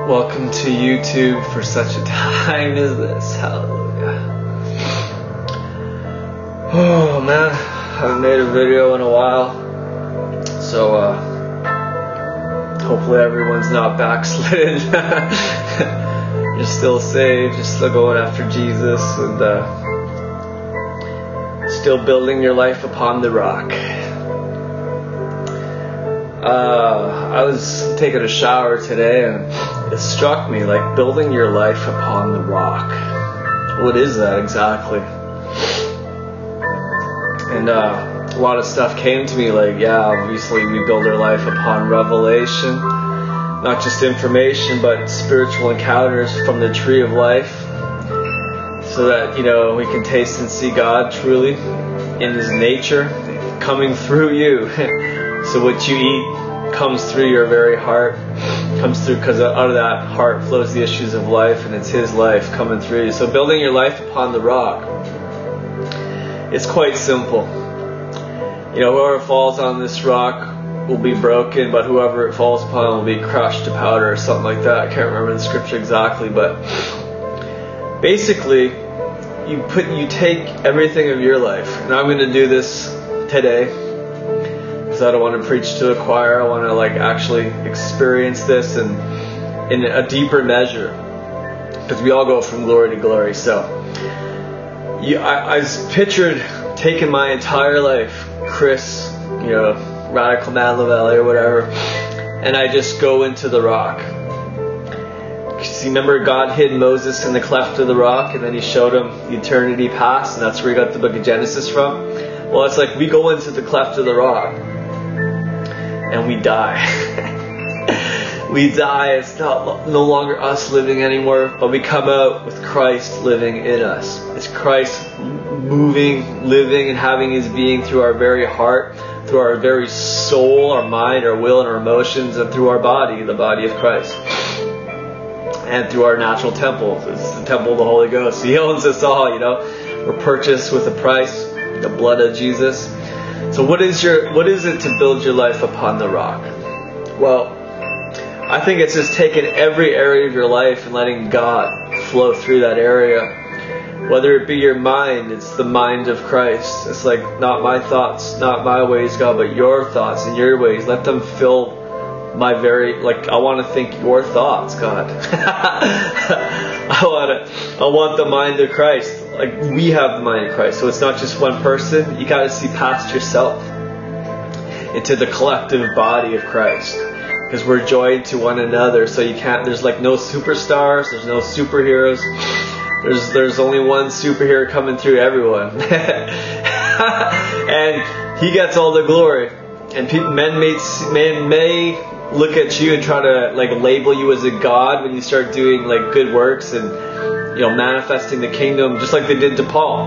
Welcome to YouTube for such a time as this. Hallelujah. Oh man, I haven't made a video in a while. So hopefully everyone's not backslidden. You're still saved, you're still going after Jesus, and still building your life upon the rock. I was taking a shower today and it struck me, like, building your life upon the rock. What is that exactly? And a lot of stuff came to me, like, yeah, obviously we build our life upon revelation, not just information, but spiritual encounters from the tree of life, so that, we can taste and see God truly in His nature coming through you. So what you eat comes through your very heart, comes through, because out of that heart flows the issues of life, and it's His life coming through you. So building your life upon the rock, it's quite simple. Whoever falls on this rock will be broken, but whoever it falls upon will be crushed to powder, or something like that. I can't remember the scripture exactly, but basically you take everything of your life, and I'm going to do this today because I don't want to preach to a choir. I want to actually experience this in a deeper measure, because we all go from glory to glory. So I pictured taking my entire life, Chris, Radical Man Lavelle or whatever, and I just go into the rock. See, remember God hid Moses in the cleft of the rock, and then He showed him the eternity past, and that's where He got the book of Genesis from. Well, it's like we go into the cleft of the rock and we die. We die. It's no longer us living anymore, but we come out with Christ living in us. It's Christ moving, living, and having His being through our very heart, through our very soul, our mind, our will, and our emotions, and through our body, the body of Christ. And through our natural temple. It's the temple of the Holy Ghost. He owns us all, We're purchased with a price, the blood of Jesus. So what is it to build your life upon the rock? Well, I think it's just taking every area of your life and letting God flow through that area. Whether it be your mind, it's the mind of Christ. It's like, not my thoughts, not my ways, God, but your thoughts and your ways. Let them fill my I want to think your thoughts, God. I want the mind of Christ. We have the mind of Christ. So it's not just one person. You got to see past yourself into the collective body of Christ, because we're joined to one another. So there's no superstars, there's no superheroes. There's only one superhero coming through everyone. And He gets all the glory. And men may look at you and try to label you as a god when you start doing good works and manifesting the kingdom, just like they did to Paul.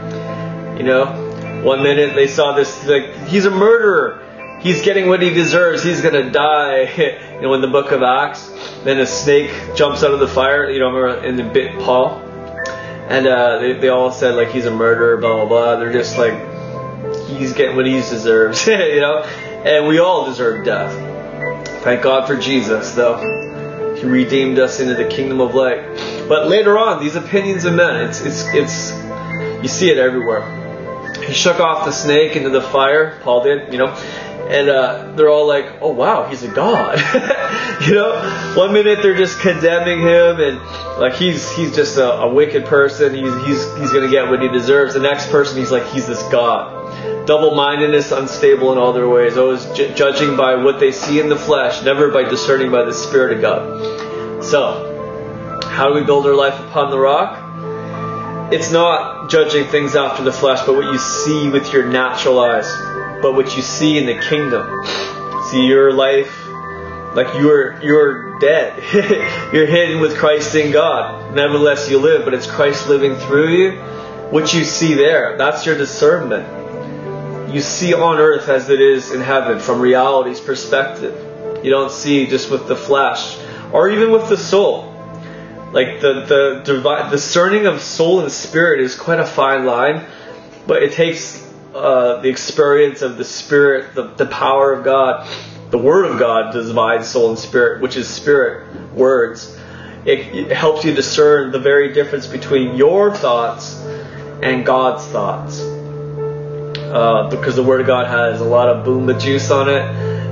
One minute they saw this, he's a murderer, he's getting what he deserves, he's gonna die. In the book of Acts, then a snake jumps out of the fire, and it bit Paul, and they all said he's a murderer, blah blah blah. They're just he's getting what he deserves. And we all deserve death. Thank God for Jesus, though. He redeemed us into the kingdom of light. But later on, these opinions of men, it's you see it everywhere. He shook off the snake into the fire, Paul did, and they're all like, oh wow, he's a god. One minute they're just condemning him and he's just a wicked person, he's going to get what he deserves. The next person, he's this god. Double-mindedness, unstable in all their ways, always judging by what they see in the flesh, never by discerning by the Spirit of God. So, how do we build our life upon the rock? It's not judging things after the flesh, but what you see with your natural eyes, but what you see in the kingdom. See, your life, you're dead. You're hidden with Christ in God. Nevertheless you live, but it's Christ living through you. What you see there, that's your discernment. You see on earth as it is in heaven, from reality's perspective. You don't see just with the flesh, or even with the soul. The discerning of soul and spirit is quite a fine line, but it takes the experience of the Spirit, the power of God, the Word of God, to divide soul and spirit, which is spirit, words. It helps you discern the very difference between your thoughts and God's thoughts. Because the Word of God has a lot of boomba juice on it.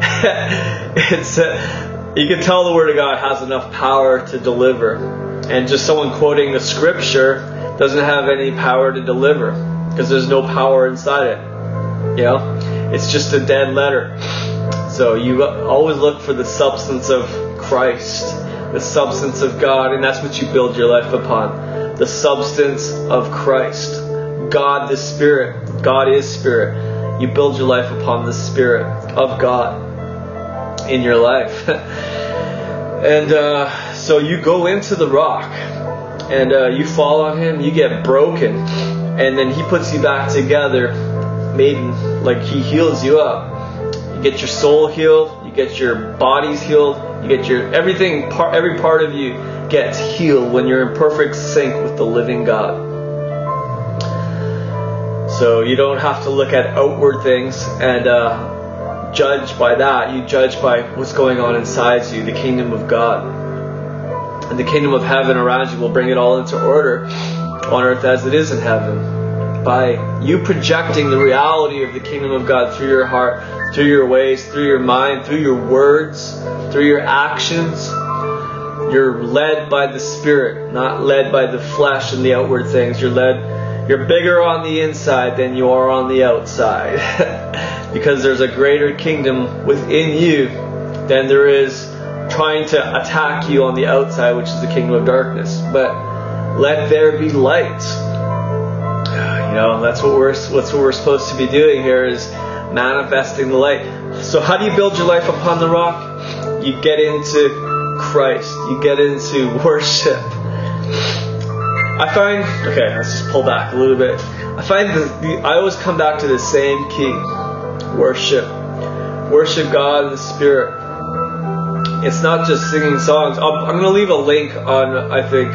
You can tell the Word of God has enough power to deliver. And just someone quoting the Scripture doesn't have any power to deliver, because there's no power inside it. You know? It's just a dead letter. So you always look for the substance of Christ, the substance of God, and that's what you build your life upon. The substance of Christ. God the Spirit. God is Spirit. You build your life upon the Spirit of God in your life. And so you go into the rock, and you fall on Him, you get broken, and then He puts you back together, made like He heals you up. You get your soul healed, you get your bodies healed, you get your everything, every part of you gets healed when you're in perfect sync with the living God. So you don't have to look at outward things and judge by that. You judge by what's going on inside you, the kingdom of God. And the kingdom of heaven around you will bring it all into order on earth as it is in heaven. By you projecting the reality of the kingdom of God through your heart, through your ways, through your mind, through your words, through your actions, you're led by the Spirit, not led by the flesh and the outward things. You're bigger on the inside than you are on the outside. Because there's a greater kingdom within you than there is trying to attack you on the outside, which is the kingdom of darkness. But let there be light. You know, that's what we're supposed to be doing here, is manifesting the light. So how do you build your life upon the rock? You get into Christ. You get into worship. I find, okay, let's just pull back a little bit. I find I always come back to the same key. Worship. Worship God in the Spirit. It's not just singing songs. I'm going to leave a link on, I think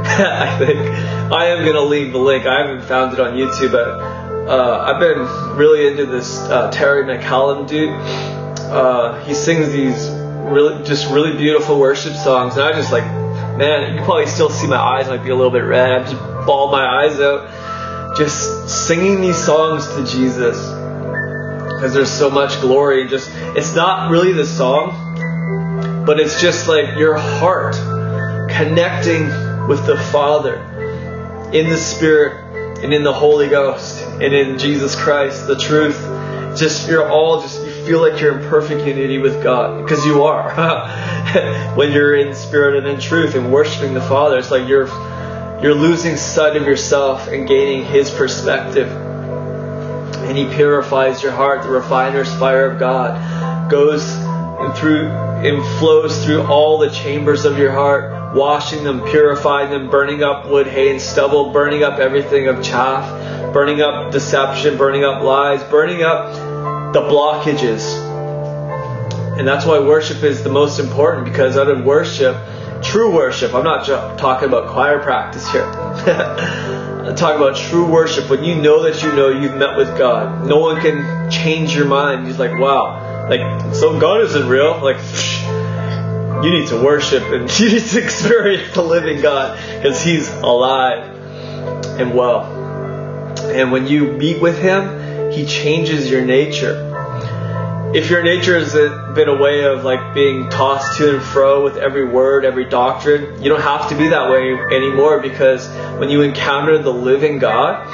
I am going to leave the link. I haven't found it on YouTube, but I've been really into this Terry McCallum dude. He sings these really beautiful worship songs, and I just like, man, you can probably still see my eyes might be a little bit red. I just bawled my eyes out just singing these songs to Jesus, because there's so much glory. And just, it's not really the song, but it's just like your heart connecting with the Father in the Spirit and in the Holy Ghost and in Jesus Christ, the truth. Just, you feel like you're in perfect unity with God, because you are. When you're in spirit and in truth and worshiping the Father, it's like you're losing sight of yourself and gaining His perspective. And He purifies your heart. The refiner's fire of God goes through and flows through all the chambers of your heart, washing them, purifying them, burning up wood, hay, and stubble, burning up everything of chaff, burning up deception, burning up lies, burning up the blockages. And that's why worship is the most important, because out of worship, true worship, I'm not talking about choir practice here. I'm talking about true worship, when you know that you know you've met with God. No one can change your mind. He's like, wow, like, so God isn't real. Like, you need to worship and you need to experience the living God, because He's alive and well. And when you meet with Him, He changes your nature. If your nature has been a way of like being tossed to and fro with every word, every doctrine, you don't have to be that way anymore, because when you encounter the living God,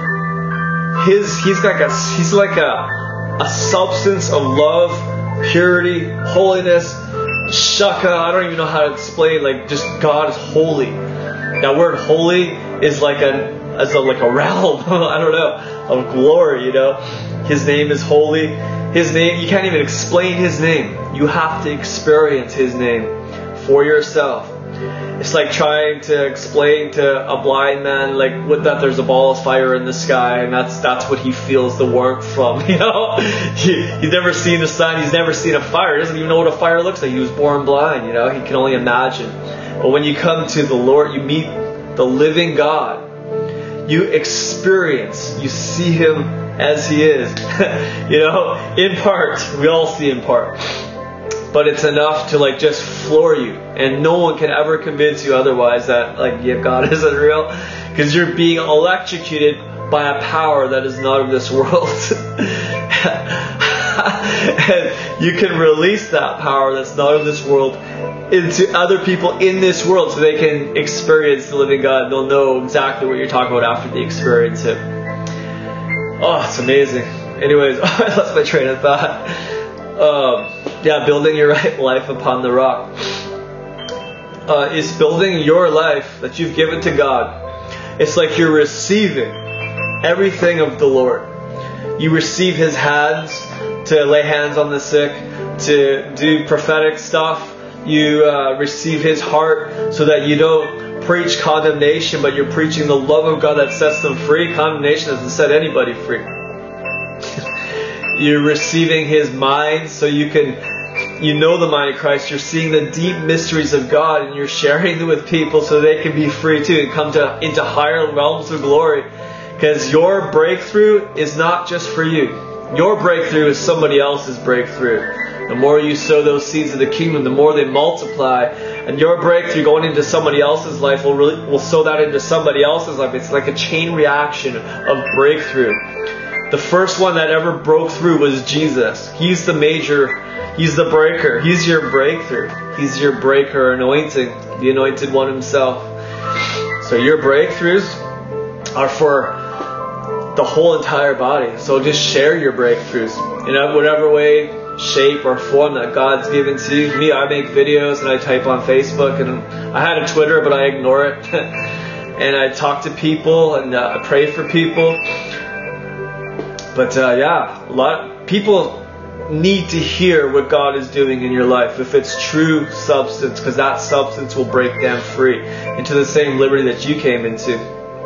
He's like a substance of love, purity, holiness, shaka. I don't even know how to explain. Like, just God is holy. That word holy is like a realm, I don't know, of glory, you know. His name is holy. His name, you can't even explain His name. You have to experience His name for yourself. It's like trying to explain to a blind man, like, that there's a ball of fire in the sky, and that's what he feels the warmth from, you know. He's never seen the sun, he's never seen a fire, he doesn't even know what a fire looks like. He was born blind, you know. He can only imagine. But when you come to the Lord, you meet the living God. You experience, you see Him as He is. You know, in part. We all see in part. but it's enough to like just floor you, and no one can ever convince you otherwise that like God isn't real, because you're being electrocuted by a power that is not of this world. And you can release that power that's not of this world into other people in this world, so they can experience the living God. They'll know exactly what you're talking about after they experience Him. Oh, it's amazing. Anyways, I lost my train of thought. Building your life upon the rock is building your life that you've given to God. It's like you're receiving everything of the Lord. You receive His hands to lay hands on the sick, to do prophetic stuff. You receive His heart so that you don't preach condemnation, but you're preaching the love of God that sets them free. Condemnation doesn't set anybody free. You're receiving His mind so you know the mind of Christ. You're seeing the deep mysteries of God, and you're sharing them with people so they can be free too and come into higher realms of glory. Because your breakthrough is not just for you. Your breakthrough is somebody else's breakthrough. The more you sow those seeds of the kingdom, the more they multiply. And your breakthrough going into somebody else's life will sow that into somebody else's life. It's like a chain reaction of breakthrough. The first one that ever broke through was Jesus. He's the breaker. He's your breakthrough. He's your breaker anointing, the anointed one Himself. So your breakthroughs are for the whole entire body. So just share your breakthroughs in whatever way, shape, or form that God's given to you. Me, I make videos and I type on Facebook, and I had a Twitter, but I ignore it. And I talk to people and I pray for people. But a lot of people need to hear what God is doing in your life, if it's true substance, because that substance will break them free into the same liberty that you came into.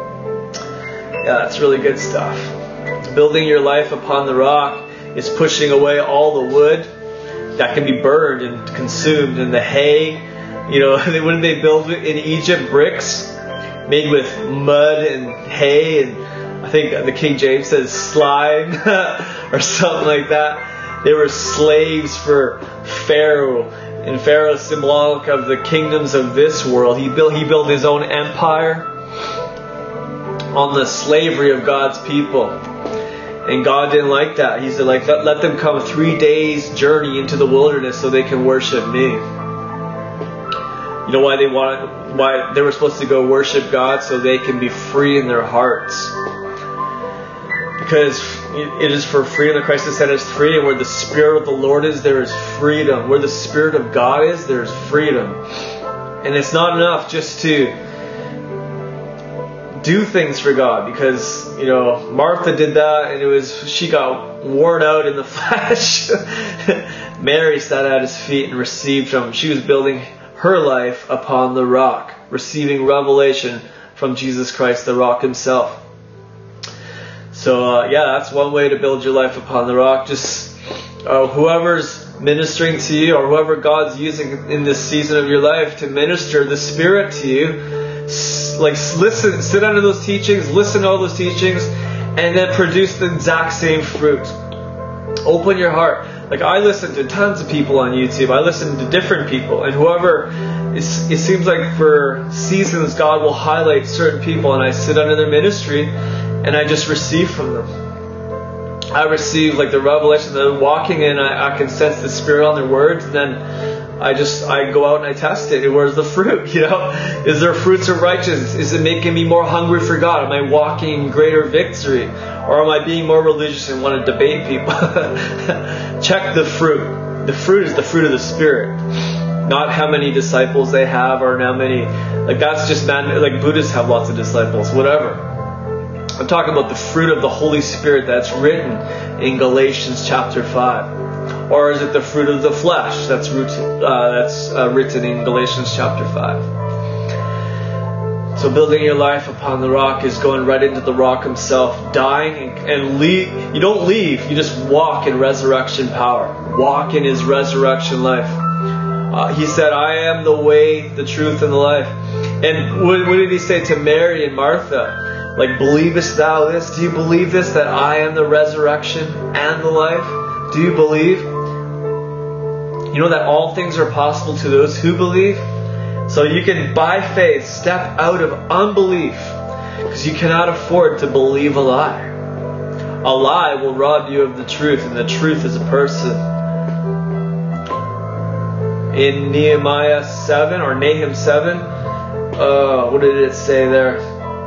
That's really good stuff. Building your life upon the rock is pushing away all the wood that can be burned and consumed, and the hay. When they build in Egypt bricks made with mud and hay, and I think the King James says slime or something like that. They were slaves for Pharaoh, and Pharaoh is symbolic of the kingdoms of this world. He built his own empire on the slavery of God's people. And God didn't like that. He said, let them come 3 days journey into the wilderness so they can worship me. You know why why they were supposed to go worship God? So they can be free in their hearts. Because it is for freedom that Christ has set us free, and where the Spirit of the Lord is, there is freedom. Where the Spirit of God is, there is freedom. And it's not enough just to do things for God, because Martha did that, and she got worn out in the flesh. Mary sat at His feet and received from Him. She was building her life upon the rock, receiving revelation from Jesus Christ, the rock Himself. So that's one way to build your life upon the rock. Just whoever's ministering to you, or whoever God's using in this season of your life to minister the Spirit to you, listen, sit under those teachings, listen to all those teachings, and then produce the exact same fruit. Open your heart. I listen to tons of people on YouTube. I listen to different people, and it seems like for seasons God will highlight certain people, and I sit under their ministry and I just receive from them. I receive the revelation that I'm walking in. I can sense the Spirit on their words, and then I go out and I test it. And where's the fruit? Is there fruits of righteousness? Is it making me more hungry for God? Am I walking in greater victory? Or am I being more religious and want to debate people? Check the fruit. The fruit is the fruit of the Spirit. Not how many disciples they have, or how many, that's just Buddhists have lots of disciples, whatever. I'm talking about the fruit of the Holy Spirit that's written in Galatians chapter 5. Or is it the fruit of the flesh that's written in Galatians chapter 5? So building your life upon the rock is going right into the rock Himself, dying and leave. You don't leave, you just walk in resurrection power. Walk in His resurrection life. He said, I am the way, the truth, and the life. And what did He say to Mary and Martha? Believest thou this? Do you believe this, that I am the resurrection and the life? Do you believe? You know that all things are possible to those who believe? So you can, by faith, step out of unbelief, because you cannot afford to believe a lie. A lie will rob you of the truth, and the truth is a person. In Nehemiah 7 or Nahum 7, what did it say there?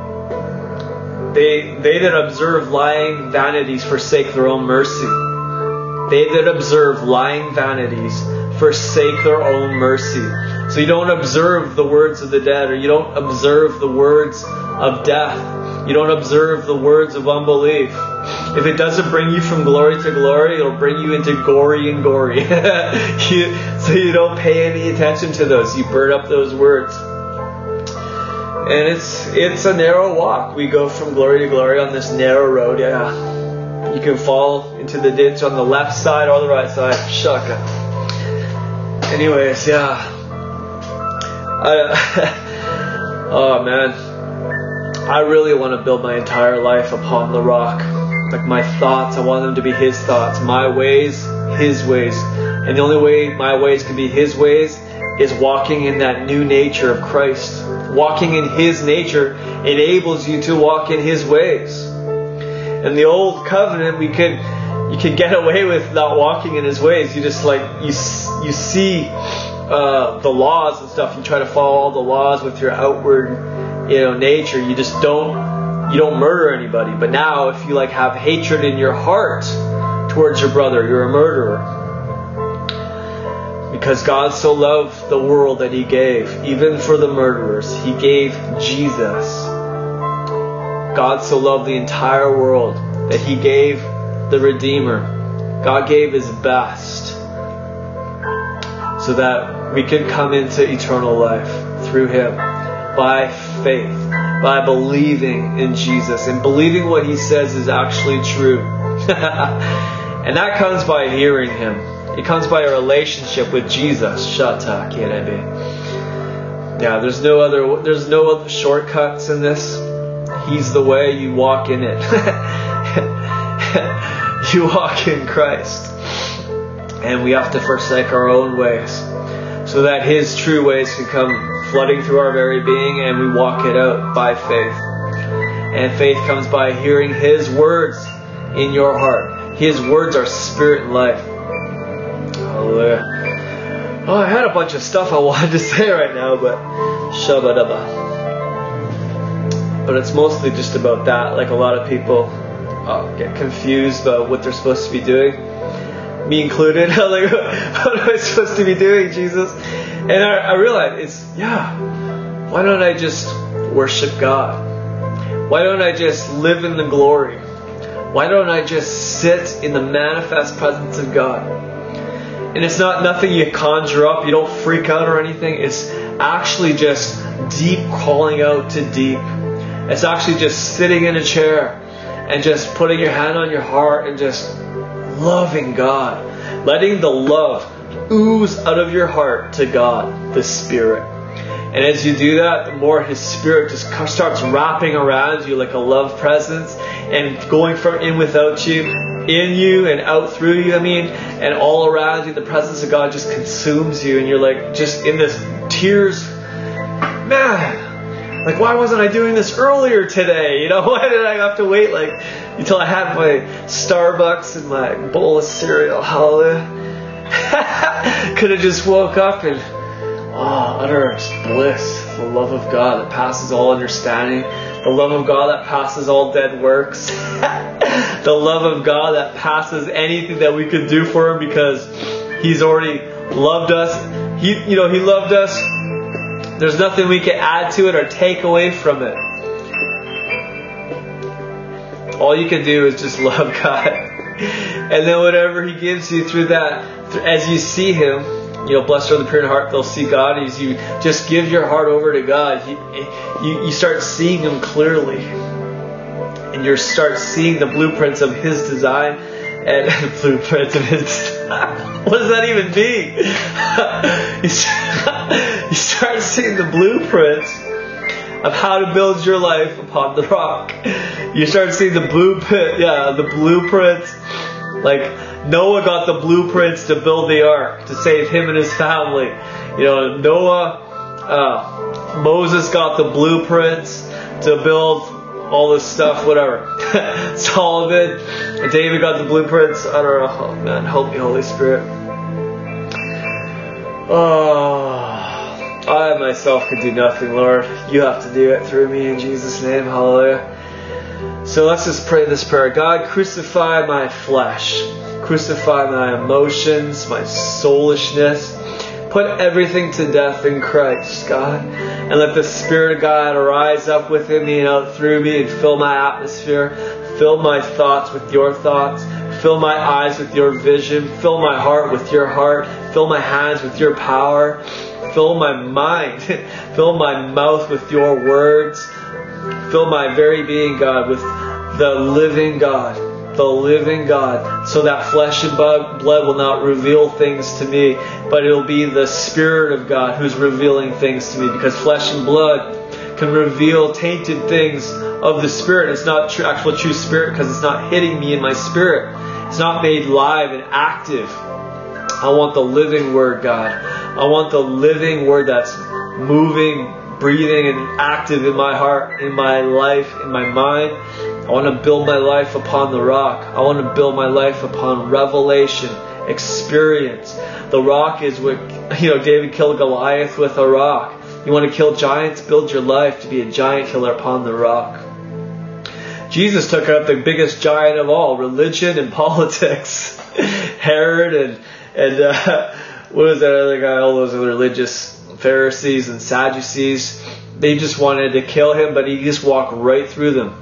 They that observe lying vanities forsake their own mercy. They that observe lying vanities forsake their own mercy. So you don't observe the words of the dead, or you don't observe the words of death. You don't observe the words of unbelief. If it doesn't bring you from glory to glory, it'll bring you into gory and gory. So you don't pay any attention to those. You burn up those words. And it's a narrow walk. We go from glory to glory on this narrow road. Yeah, you can fall into the ditch on the left side or the right side. Shaka. Anyways, yeah. Oh man, I really want to build my entire life upon the rock. Like my thoughts, I want them to be His thoughts. My ways, His ways. And the only way my ways can be His ways is walking in that new nature of Christ. Walking in His nature enables you to walk in His ways. In the old covenant, you could get away with not walking in His ways. You just you see the laws and stuff. You try to follow all the laws with your outward, nature. You just don't murder anybody. But now, if you have hatred in your heart towards your brother, you're a murderer. Because God so loved the world that He gave, even for the murderers, He gave Jesus. God so loved the entire world that He gave the Redeemer. God gave His best so that we could come into eternal life through Him by faith, by believing in Jesus and believing what He says is actually true. And that comes by hearing Him. It comes by a relationship with Jesus. Shata kirebe. Yeah, there's no other shortcuts in this. He's the way. You walk in it. You walk in Christ. And we have to forsake our own ways so that His true ways can come flooding through our very being, and we walk it out by faith. And faith comes by hearing His words in your heart. His words are spirit and life. Hallelujah. Oh, I had a bunch of stuff I wanted to say right now, but shabadaba. But it's mostly just about that. Like a lot of people get confused about what they're supposed to be doing. Me included. Like, what am I supposed to be doing, Jesus? And I realized why don't I just worship God? Why don't I just live in the glory? Why don't I just sit in the manifest presence of God? And it's nothing you conjure up. You don't freak out or anything. It's actually just deep calling out to deep. It's actually just sitting in a chair and just putting your hand on your heart and just loving God. Letting the love ooze out of your heart to God, the Spirit. And as you do that, the more His Spirit just starts wrapping around you like a love presence and going from in without you, in you and out through you, and all around you, the presence of God just consumes you, and you're like just in this tears. Man, like, why wasn't I doing this earlier today? Why did I have to wait until I had my Starbucks and my bowl of cereal? Hallelujah. Could have just woke up and utter bliss, the love of God that passes all understanding, the love of God that passes all dead works, the love of God that passes anything that we could do for Him, because He's already loved us. He loved us. There's nothing we can add to it or take away from it. All you can do is just love God. And then whatever He gives you through that, as you see Him, blessed are the pure in heart, they'll see God. As you just give your heart over to God, you start seeing Him clearly. And you start seeing the blueprints of His design. And blueprints of His design. What does that even mean? You start seeing the blueprints of how to build your life upon the rock. You start seeing the blueprints, like Noah got the blueprints to build the ark to save him and his family. Moses got the blueprints to build all this stuff, whatever. Solomon, David got the blueprints. I don't know. Oh man, help me, Holy Spirit. I myself could do nothing, Lord. You have to do it through me in Jesus' name. Hallelujah. So let's just pray this prayer. God, crucify my flesh. Crucify my emotions, my soulishness. Put everything to death in Christ, God. And let the Spirit of God rise up within me and out through me and fill my atmosphere. Fill my thoughts with your thoughts. Fill my eyes with your vision. Fill my heart with your heart. Fill my hands with your power. Fill my mind. Fill my mouth with your words. Fill my very being, God, with the living God. The living God. So that flesh and blood will not reveal things to me, but it'll be the Spirit of God who's revealing things to me. Because flesh and blood can reveal tainted things of the Spirit. It's not actual true Spirit because it's not hitting me in my spirit. It's not made live and active. I want the living Word, God. I want the living Word that's moving, breathing, and active in my heart, in my life, in my mind. I want to build my life upon the rock. I want to build my life upon revelation, experience. The rock is what, David killed Goliath with a rock. You want to kill giants? Build your life to be a giant killer upon the rock. Jesus took out the biggest giant of all, religion and politics. Herod and what was that other guy? All those religious Pharisees and Sadducees. They just wanted to kill him, but he just walked right through them.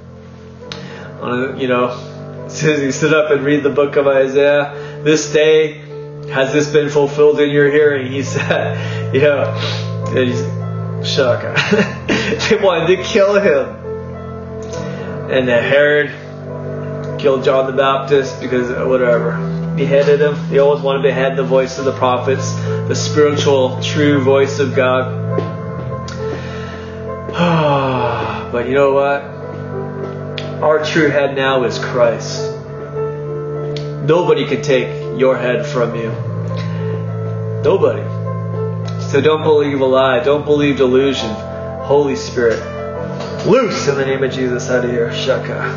As soon as he stood up and read the book of Isaiah, this day has this been fulfilled in your hearing, he said, Shaka. They wanted to kill him. And Herod killed John the Baptist because whatever. Beheaded him. They always wanted to behead the voice of the prophets, the spiritual, true voice of God. But you know what? Our true head now is Christ. Nobody can take your head from you. Nobody. So don't believe a lie. Don't believe delusion. Holy Spirit, loose in the name of Jesus out of here. Shaka.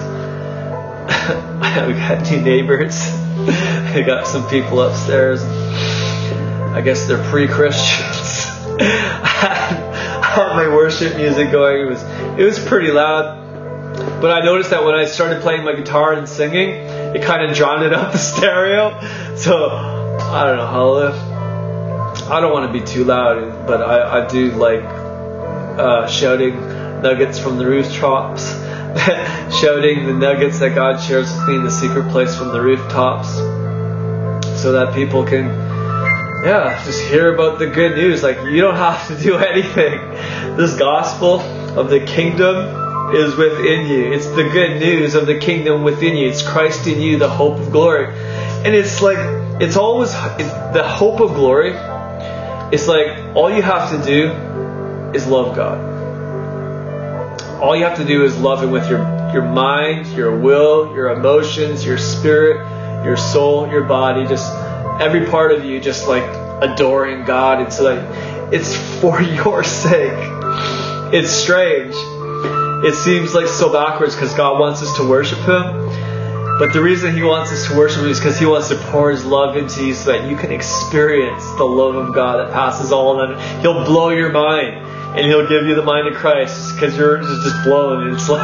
We got new neighbors. We got some people upstairs. I guess they're pre-Christians. I had my worship music going. It was pretty loud. But I noticed that when I started playing my guitar and singing, it kind of drowned out the stereo. So, I don't know, hallelujah. I don't want to be too loud, but I do like shouting nuggets from the rooftops. Shouting the nuggets that God shares with me in the secret place from the rooftops. So that people can, just hear about the good news. Like, you don't have to do anything. This gospel of the kingdom is within you. It's the good news of the kingdom within you. It's Christ in you, the hope of glory. And it's like, it's the hope of glory. It's like, all you have to do is love God. All you have to do is love Him with your mind, your will, your emotions, your spirit, your soul, your body, just every part of you, just like adoring God. It's like, it's for your sake. It's strange. It seems like so backwards because God wants us to worship Him. But the reason He wants us to worship Him is because He wants to pour His love into you so that you can experience the love of God that passes all of it. He'll blow your mind. And He'll give you the mind of Christ because yours is just blown. And it's like,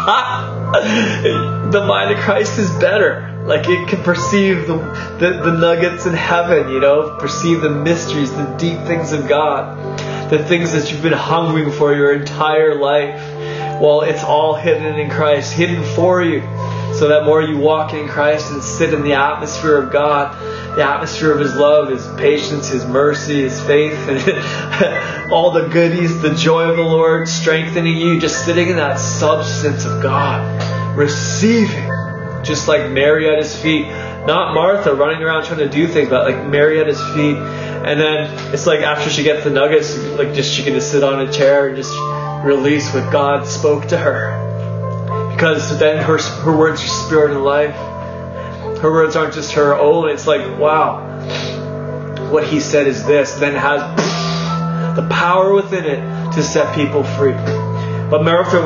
the mind of Christ is better. Like, it can perceive the nuggets in heaven, perceive the mysteries, the deep things of God, the things that you've been hungering for your entire life. Well, it's all hidden in Christ, hidden for you. So that more you walk in Christ and sit in the atmosphere of God, the atmosphere of His love, His patience, His mercy, His faith, and all the goodies, the joy of the Lord strengthening you, just sitting in that substance of God, receiving, just like Mary at His feet. Not Martha running around trying to do things, but like Mary at His feet. And then it's like after she gets the nuggets, like just she can just sit on a chair and just release what God spoke to her. Because then her words are spirit and life. Her words aren't just her own. It's like, wow, what he said is this, then has the power within it to set people free. But Martha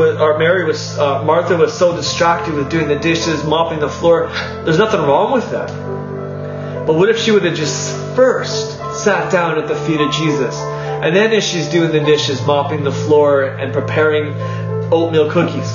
was so distracted with doing the dishes, mopping the floor. There's nothing wrong with that. But what if she would have just first sat down at the feet of Jesus, and then as she's doing the dishes, mopping the floor and preparing oatmeal cookies,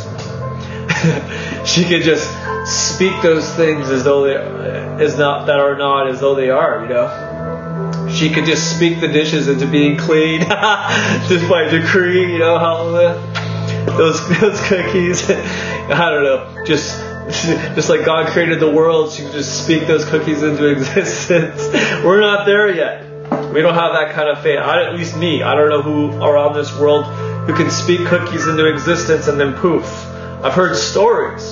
she could just speak those things as though they as though they are, you know. She could just speak the dishes into being clean just by decree, you know, hallelujah. Those cookies, I don't know, just like God created the world, she could just speak those cookies into existence. We're not there yet. We don't have that kind of faith. At least me. I don't know who around this world who can speak cookies into existence and then poof. I've heard stories,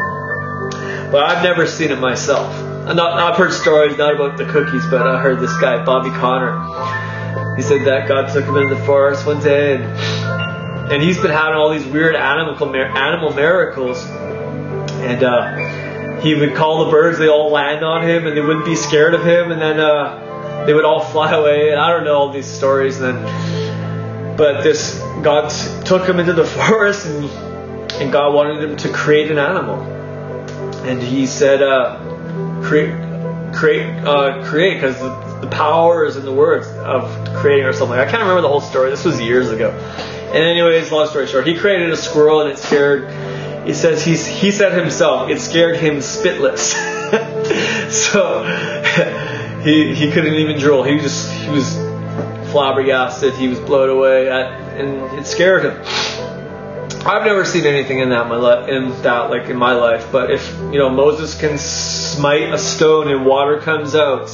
but I've never seen it myself. I've heard stories not about the cookies, but I heard this guy, Bobby Connor. He said that God took him into the forest one day, and he's been having all these weird animal miracles. And he would call the birds, they all land on him, and they wouldn't be scared of him, and then they would all fly away. And I don't know all these stories. But this God took him into the forest, and God wanted him to create an animal. And he said, create, because the power is in the words of creating or something. I can't remember the whole story. This was years ago. And anyways, long story short, he created a squirrel, and it scared. He says he said himself, it scared him spitless. So he couldn't even drool. He was flabbergasted. He was blown away, and it scared him. I've never seen anything in my life. But if Moses can smite a stone and water comes out,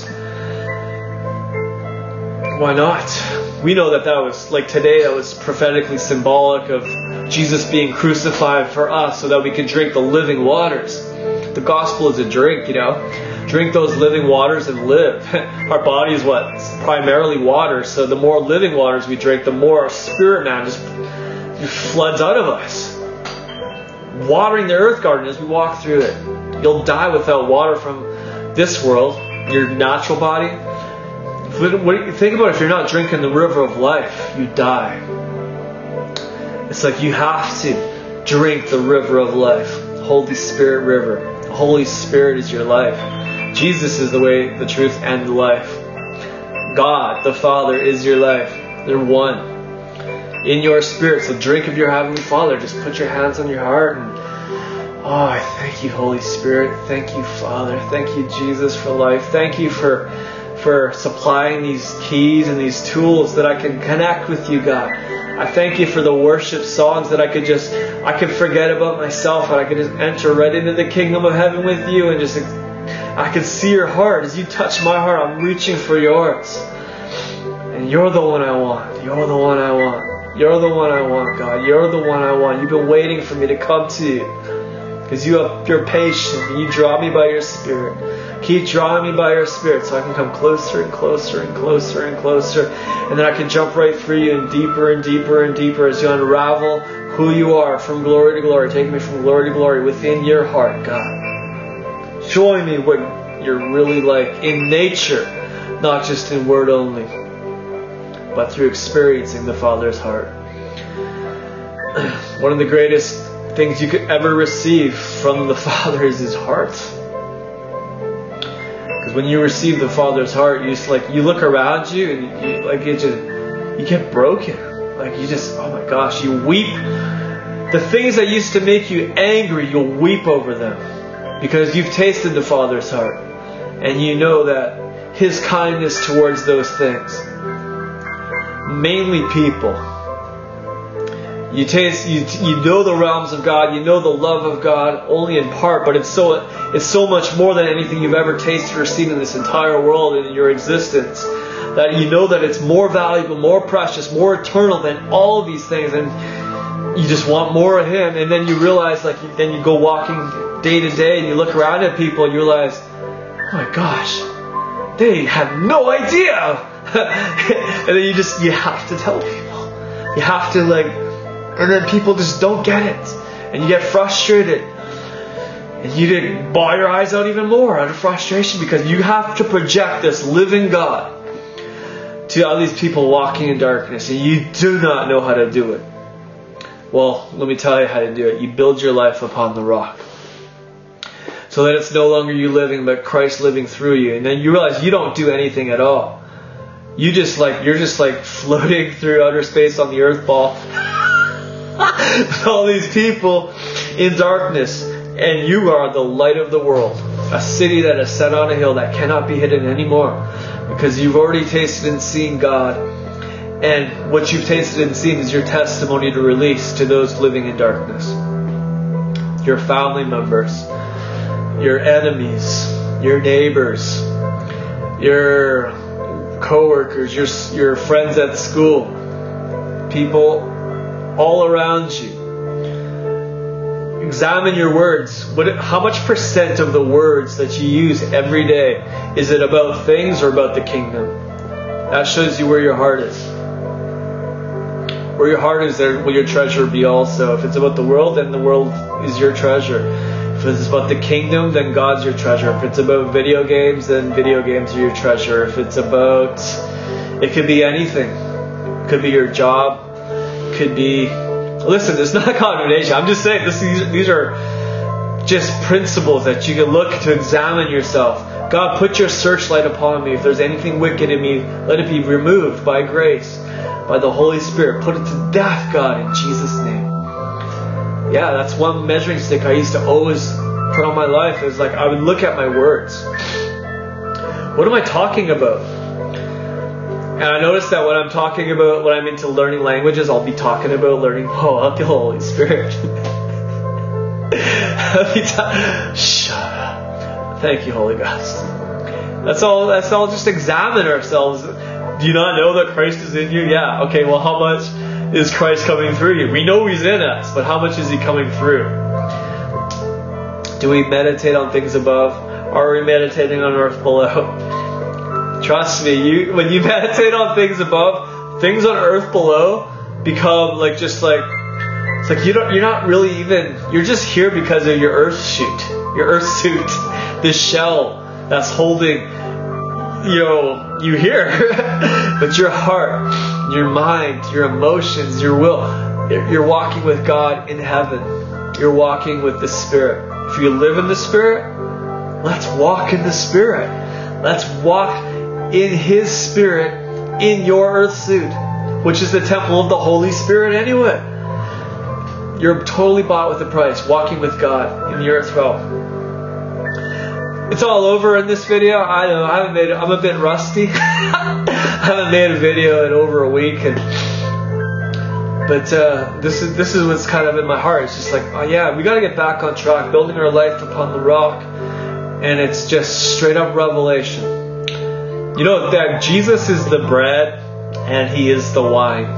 why not? We know that was like today. That was prophetically symbolic of Jesus being crucified for us, so that we could drink the living waters. The gospel is a drink, Drink those living waters and live. Our body is primarily water. So the more living waters we drink, the more our spirit man just floods out of us. Watering the earth garden as we walk through it. You'll die without water from this world, your natural body. Think about it, if you're not drinking the river of life, you die. It's like you have to drink the river of life. Holy Spirit river. The Holy Spirit is your life. Jesus is the way, the truth, and the life. God, the Father, is your life. They're one. In your spirit. So drink of your Heavenly Father. Just put your hands on your heart and I thank you, Holy Spirit. Thank you, Father. Thank you, Jesus, for life. Thank you for supplying these keys and these tools that I can connect with you, God. I thank you for the worship songs that I could forget about myself and I could just enter right into the kingdom of heaven with you, and I could see your heart. As you touch my heart, I'm reaching for yours. And you're the one I want. You're the one I want. You're the one I want, God. You're the one I want. You've been waiting for me to come to you. Because you're patient and you draw me by your Spirit. Keep drawing me by your Spirit so I can come closer and closer and closer and closer. And then I can jump right through you and deeper and deeper and deeper as you unravel who you are from glory to glory. Take me from glory to glory within your heart, God. Showing me what you're really like in nature, not just in word only, but through experiencing the Father's heart. One of the greatest things you could ever receive from the Father is His heart. Because when you receive the Father's heart, you look around you and you get broken. Oh my gosh, you weep. The things that used to make you angry, you'll weep over them. Because you've tasted the Father's heart. And you know that His kindness towards those things. Mainly people. You know the realms of God, you know the love of God only in part, but it's so much more than anything you've ever tasted or seen in this entire world and in your existence. That you know that it's more valuable, more precious, more eternal than all of these things, and you just want more of Him. And then you realize, then you go walking day to day and you look around at people and you realize, oh my gosh, they have no idea. And then you have to tell people. You have to and then people just don't get it. And you get frustrated. And you didn't bawl your eyes out even more out of frustration because you have to project this living God to all these people walking in darkness, and you do not know how to do it. Well, let me tell you how to do it. You build your life upon the rock. So that it's no longer you living, but Christ living through you. And then you realize you don't do anything at all. You're just like floating through outer space on the earth ball. All these people in darkness. And you are the light of the world. A city that is set on a hill that cannot be hidden anymore. Because you've already tasted and seen God. And what you've tasted and seen is your testimony to release to those living in darkness. Your family members, your enemies, your neighbors, your co-workers, your friends at school, people all around you. Examine your words. How much percent of the words that you use every day, is it about things or about the kingdom? That shows you where your heart is. Where your heart is, there will your treasure be also. If it's about the world, then the world is your treasure. If it's about the kingdom, then God's your treasure. If it's about video games, then video games are your treasure. If it's about, it could be anything. It could be your job. It could be, listen, it's not a condemnation. I'm just saying, these are just principles that you can look to examine yourself. God, put your searchlight upon me. If there's anything wicked in me, let it be removed by grace, by the Holy Spirit. Put it to death, God, in Jesus' name. Yeah, that's one measuring stick I used to always put on my life. It was like I would look at my words. What am I talking about? And I noticed that when I'm talking about, when I'm into learning languages, I'll be talking about learning the Holy Spirit. Shut up. Thank you, Holy Ghost. That's all. Just examine ourselves. Do you not know that Christ is in you? Yeah. Okay, well, how much is Christ coming through you? We know He's in us, but how much is He coming through? Do we meditate on things above? Or are we meditating on earth below? Trust me, when you meditate on things above, things on earth below become it's like you're not really even, you're just here because of your earth suit, this shell that's holding you here. But your heart, your mind, your emotions, your will, you're walking with God in heaven. You're walking with the Spirit. If you live in the Spirit, let's walk in the Spirit. Let's walk in His Spirit in your earth suit, which is the temple of the Holy Spirit anyway. You're totally bought with a price, walking with God in the earth realm. It's all over in this video. I know I'm a bit rusty. I haven't made a video in over a week, but this is what's kind of in my heart. It's just like, oh yeah, we got to get back on track, building our life upon the rock, and it's just straight up revelation. You know that Jesus is the bread and He is the wine.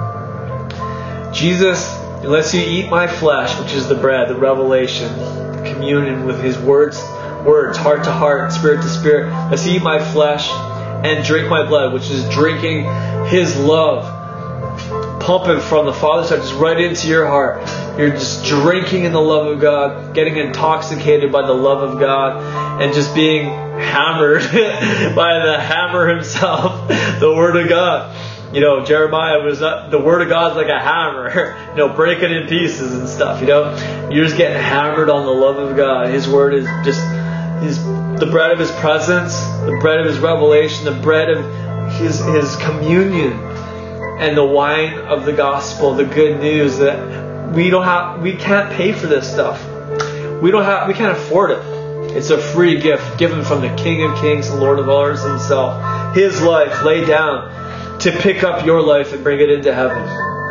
Jesus, unless you eat my flesh, which is the bread, the revelation, the communion with His words, heart to heart, spirit to spirit, unless you eat my flesh and drink my blood, which is drinking His love, pumping from the Father's heart just right into your heart. You're just drinking in the love of God, getting intoxicated by the love of God, and just being hammered by the hammer Himself, the Word of God. Jeremiah was the Word of God's like a hammer, break it in pieces and stuff. You're just getting hammered on the love of God. His Word is just the bread of His presence, the bread of His revelation, the bread of His communion, and the wine of the gospel, the good news that we can't pay for this stuff. We can't afford it. It's a free gift given from the King of Kings and Lord of Lords Himself. His life laid down to pick up your life and bring it into heaven.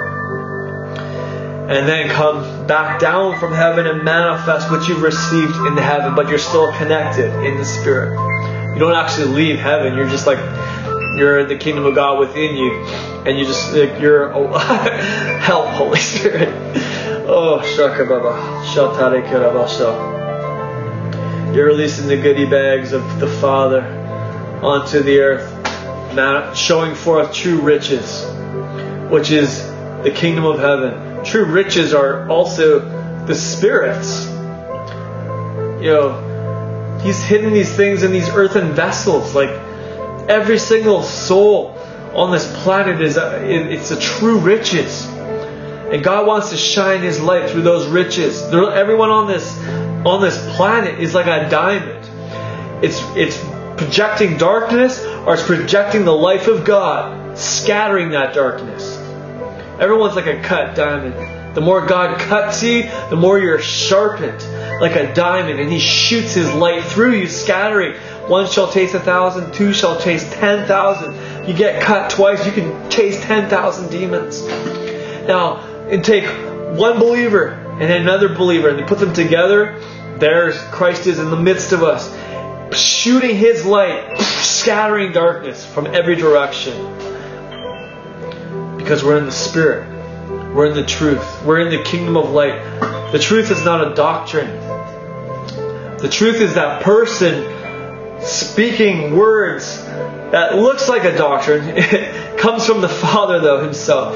And then come back down from heaven and manifest what you've received in heaven, but you're still connected in the Spirit. You don't actually leave heaven. You're just you're in the kingdom of God within you, and you just help, Holy Spirit. Oh, Shaka Baba, Shatare Kirabasha. You're releasing the goodie bags of the Father onto the earth, showing forth true riches, which is the kingdom of heaven. True riches are also the spirits. He's hidden these things in these earthen vessels. Like every single soul on this planet it's a true riches. And God wants to shine His light through those riches. Everyone on this planet is like a diamond. It's projecting darkness, or it's projecting the life of God, scattering that darkness. Everyone's like a cut diamond. The more God cuts you, the more you're sharpened like a diamond, and He shoots His light through you, scattering. One shall chase 1,000, two shall chase 10,000. You get cut twice, you can chase 10,000 demons. Now, and take one believer and another believer, and they put them together. There Christ is in the midst of us, shooting His light, scattering darkness from every direction. Because we're in the Spirit. We're in the truth. We're in the kingdom of light. The truth is not a doctrine. The truth is that person speaking words that looks like a doctrine. It comes from the Father, though, Himself.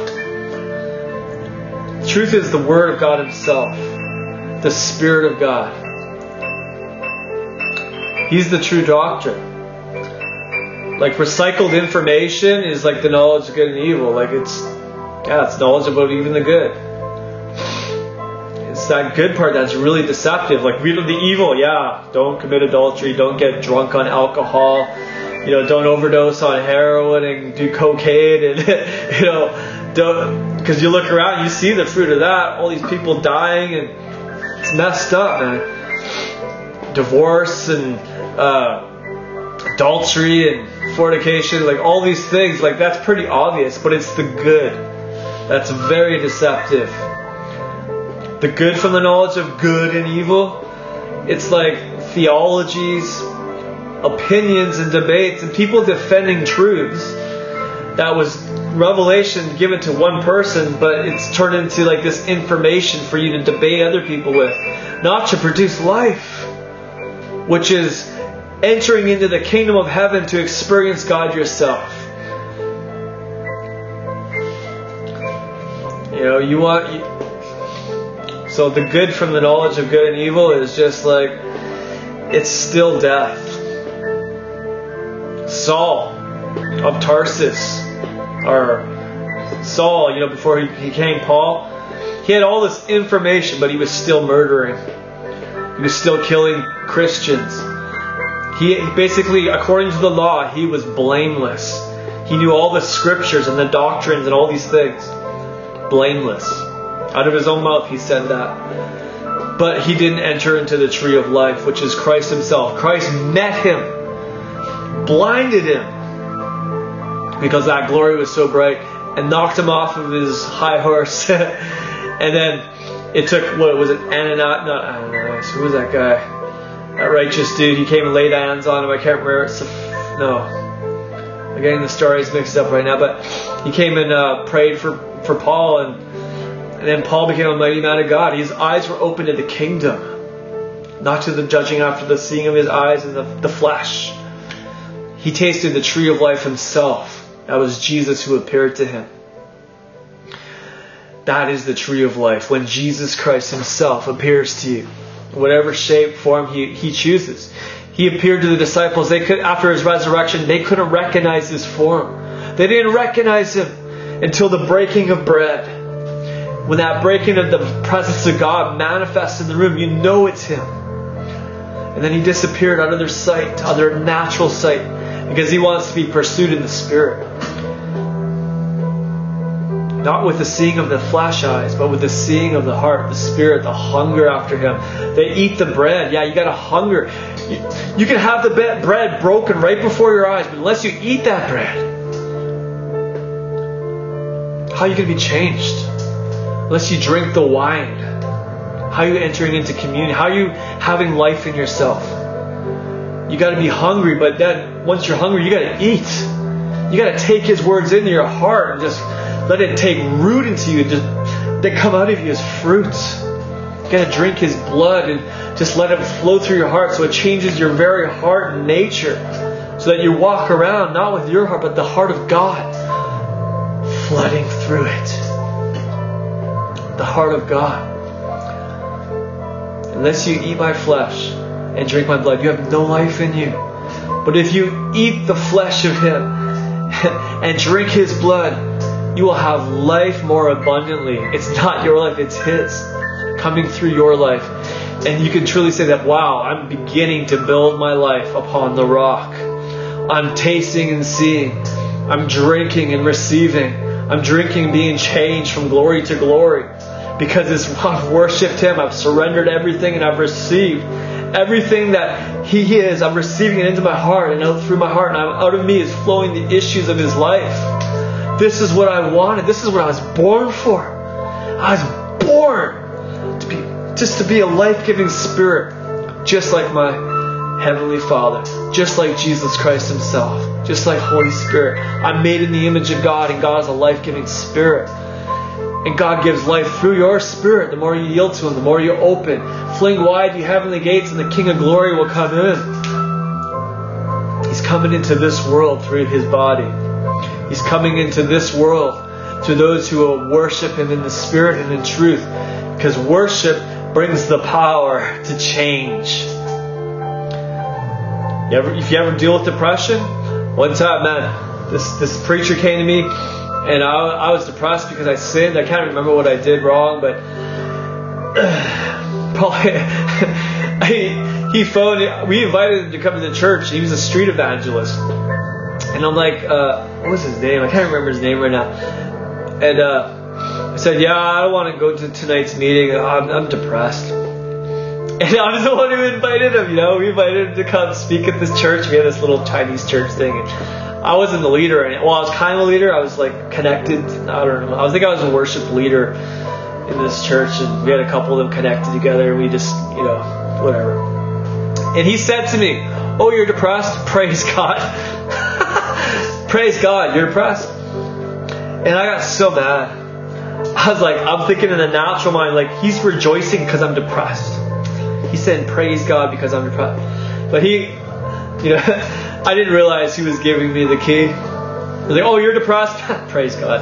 The truth is the Word of God Himself. The Spirit of God. He's the true doctrine. Like recycled information is like the knowledge of good and evil. Like it's knowledge about even the good. It's that good part that's really deceptive. Like read of the evil, don't commit adultery, don't get drunk on alcohol, don't overdose on heroin and do cocaine, and don't, because you look around, you see the fruit of that. All these people dying, and it's messed up, man. Divorce and adultery and fornication, like all these things, like that's pretty obvious, but it's the good that's very deceptive. The good from the knowledge of good and evil, it's like theologies, opinions, and debates, and people defending truths that was revelation given to one person, but it's turned into like this information for you to debate other people with, not to produce life, which is entering into the kingdom of heaven to experience God yourself. So the good from the knowledge of good and evil is just like, it's still death. Saul of Tarsus, or Saul, before he became Paul, he had all this information, but he was still murdering. He was still killing Christians. He basically, according to the law, he was blameless. He knew all the scriptures and the doctrines and all these things. Blameless. Out of his own mouth he said that. But he didn't enter into the tree of life, which is Christ Himself. Christ met him, blinded him, because that glory was so bright, and knocked him off of his high horse. And then it took, Ananias? Who was that guy? That righteous dude. He came and laid hands on him. I can't remember. I'm getting the stories mixed up right now. But he came and prayed for Paul, and then Paul became a mighty man of God. His eyes were open to the kingdom, not to the judging after the seeing of his eyes and the flesh. He tasted the tree of life himself. That was Jesus who appeared to him. That is the tree of life. When Jesus Christ Himself appears to you, whatever shape, form He chooses. He appeared to the disciples. After His resurrection, they couldn't recognize His form. They didn't recognize Him until the breaking of bread. When that breaking of the presence of God manifests in the room, you know it's Him. And then He disappeared out of their sight, out of their natural sight, because He wants to be pursued in the Spirit. Not with the seeing of the flesh eyes, but with the seeing of the heart, the Spirit, the hunger after Him. They eat the bread. Yeah, you got to hunger. You can have the bread broken right before your eyes, but unless you eat that bread, how are you going to be changed? Unless you drink the wine, how are you entering into communion? How are you having life in yourself? You got to be hungry, but then once you're hungry, you got to eat. You got to take His words into your heart and just let it take root into you. They come out of you as fruits. You got to drink His blood and just let it flow through your heart, so it changes your very heart and nature, so that you walk around not with your heart, but the heart of God flooding through it. The heart of God. Unless you eat my flesh and drink my blood, you have no life in you. But if you eat the flesh of Him and drink His blood, you will have life more abundantly. It's not your life, it's His coming through your life. And you can truly say that, wow, I'm beginning to build my life upon the rock. I'm tasting and seeing. I'm drinking and receiving. I'm drinking and being changed from glory to glory. Because I've worshipped Him, I've surrendered everything, and I've received everything that He is. I'm receiving it into my heart and out through my heart, and out of me is flowing the issues of His life. This is what I wanted. This is what I was born for. I was born to be a life-giving spirit, just like my Heavenly Father, just like Jesus Christ Himself, just like Holy Spirit. I'm made in the image of God, and God is a life-giving spirit. And God gives life through your spirit. The more you yield to Him, the more you open. Fling wide you heavenly gates, and the King of Glory will come in. He's coming into this world through His body. He's coming into this world to those who will worship Him in the Spirit and in truth. Because worship brings the power to change. If you ever deal with depression, one time, man, this preacher came to me, and I was depressed because I sinned. I can't remember what I did wrong, but probably he phoned. We invited him to come to the church. He was a street evangelist, and I'm like, what was his name? I can't remember his name right now. And I said, yeah, I don't want to go to tonight's meeting. I'm depressed. And I was the one who invited him, We invited him to come speak at this church. We had this little Chinese church thing. And I wasn't the leader. I was kind of a leader. I was like connected. I don't know. I think I was a worship leader in this church. And we had a couple of them connected together. And we just, whatever. And he said to me, oh, you're depressed? Praise God. Praise God, you're depressed. And I got so mad. I was like, I'm thinking in the natural mind, like, he's rejoicing because I'm depressed. He's saying, praise God because I'm depressed. But he, I didn't realize he was giving me the key. He was like, oh, you're depressed? Praise God.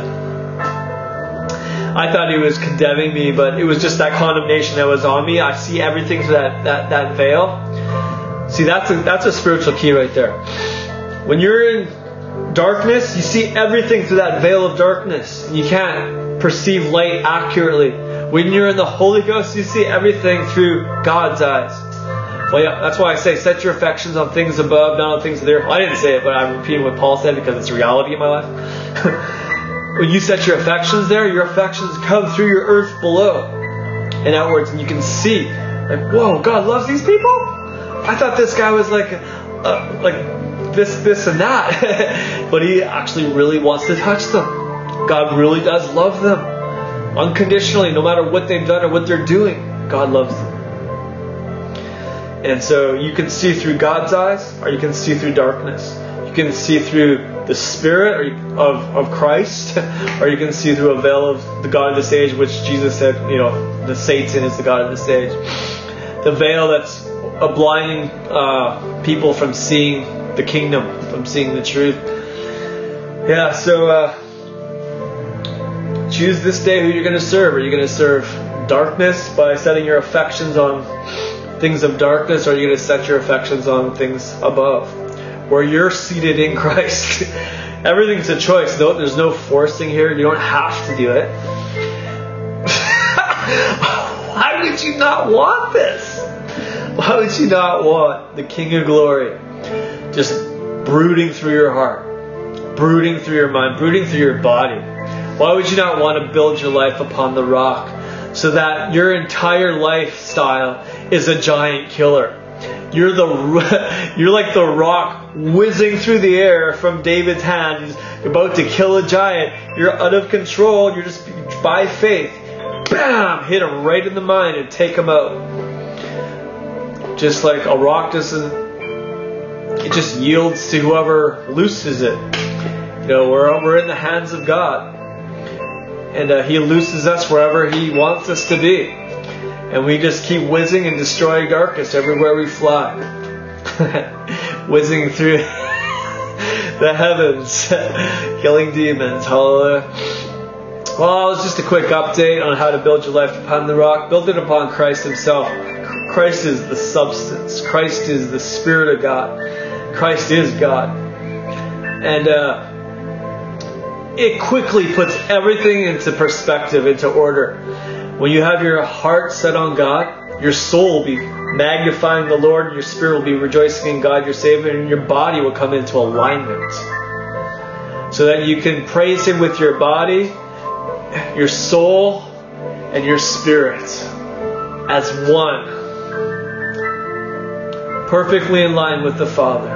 I thought he was condemning me, but it was just that condemnation that was on me. I see everything through that veil. See, that's a spiritual key right there. When you're in darkness, you see everything through that veil of darkness. You can't perceive light accurately. When you're in the Holy Ghost, you see everything through God's eyes. Well, yeah, that's why I say set your affections on things above, not on things of the earth. Well, I didn't say it, but I'm repeating what Paul said because it's a reality in my life. When you set your affections there, your affections come through your earth below and outwards, and you can see, like, whoa, God loves these people? I thought this guy was like this and that. But He actually really wants to touch them. God really does love them. Unconditionally, no matter what they've done or what they're doing, God loves them. And so you can see through God's eyes, or you can see through darkness. You can see through the Spirit of Christ, or you can see through a veil of the God of this age, which Jesus said, the Satan is the God of this age. The veil that's blinding people from seeing the kingdom, from seeing the truth. Yeah, so choose this day who you're going to serve. Are you going to serve darkness by setting your affections on things of darkness, or are you going to set your affections on things above, where you're seated in Christ? Everything's a choice. There's no forcing here. You don't have to do it. Why would you not want this? Why would you not want the King of Glory just brooding through your heart, brooding through your mind, brooding through your body? Why would you not want to build your life upon the rock so that your entire lifestyle is a giant killer? You're like the rock whizzing through the air from David's hand. He's about to kill a giant. You're out of control. You're just, by faith, bam, hit him right in the mind and take him out. Just like a rock doesn't, it just yields to whoever looses it. We're in the hands of God. And He looses us wherever He wants us to be. And we just keep whizzing and destroying darkness everywhere we fly. Whizzing through the heavens, killing demons. Hallelujah. Well, it's just a quick update on how to build your life upon the rock. Build it upon Christ Himself. Christ is the substance. Christ is the Spirit of God. Christ is God. And it quickly puts everything into perspective, into order. When you have your heart set on God, your soul will be magnifying the Lord, and your spirit will be rejoicing in God, your Savior, and your body will come into alignment. So that you can praise Him with your body, your soul, and your spirit as one. Perfectly in line with the Father.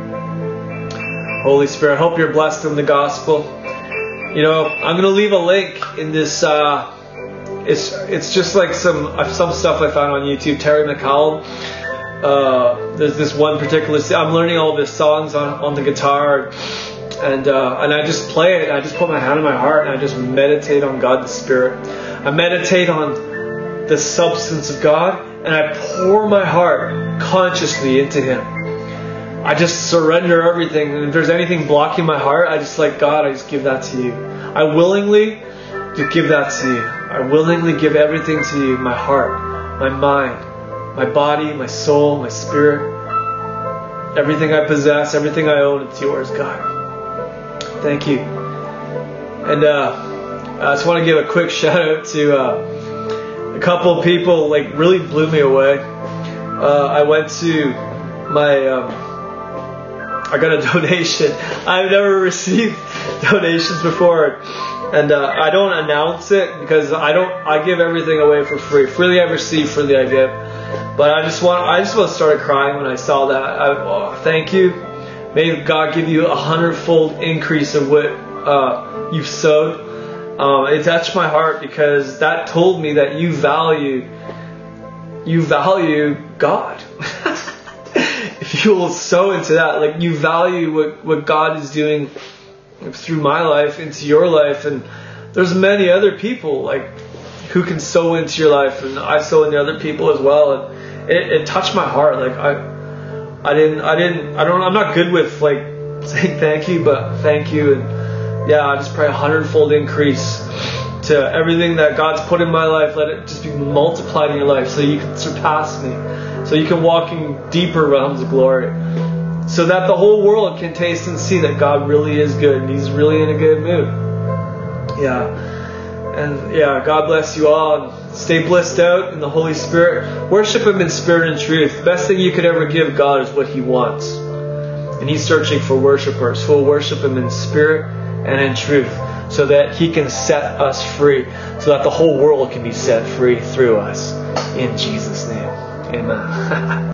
Holy Spirit, I hope you're blessed in the gospel. You know, I'm going to leave a link in this. It's just like some stuff I found on YouTube. Terry McCallum. There's this one particular. I'm learning all this songs on the guitar, and I just play it. And I just put my hand on my heart and I just meditate on God the Spirit. I meditate on the substance of God, and I pour my heart consciously into Him. I just surrender everything. And if there's anything blocking my heart, I just like, God, I just give that to you. I willingly give that to you. I willingly give everything to you. My heart, my mind, my body, my soul, my spirit. Everything I possess, everything I own, it's yours, God. Thank you. And I just want to give a quick shout out to a couple of people, like really blew me away. I went to I got a donation. I've never received donations before, and I don't announce it because I give everything away for free. Freely I receive, freely I give. But I just started crying when I saw that. Thank you. May God give you 100-fold increase of what you've sowed. It touched my heart because that told me that you value God. If you will sow into that, like you value what God is doing through my life into your life, and there's many other people like who can sow into your life, and I sow into other people as well, and it touched my heart. Like I'm not good with like saying thank you, but thank you, and yeah, I just pray 100-fold increase to everything that God's put in my life. Let it just be multiplied in your life so you can surpass me. So you can walk in deeper realms of glory. So that the whole world can taste and see that God really is good and He's really in a good mood. Yeah. And yeah, God bless you all. And stay blissed out in the Holy Spirit. Worship Him in spirit and truth. The best thing you could ever give God is what He wants. And He's searching for worshipers who will worship Him in spirit and in truth, so that He can set us free, so that the whole world can be set free through us. In Jesus' name. Amen.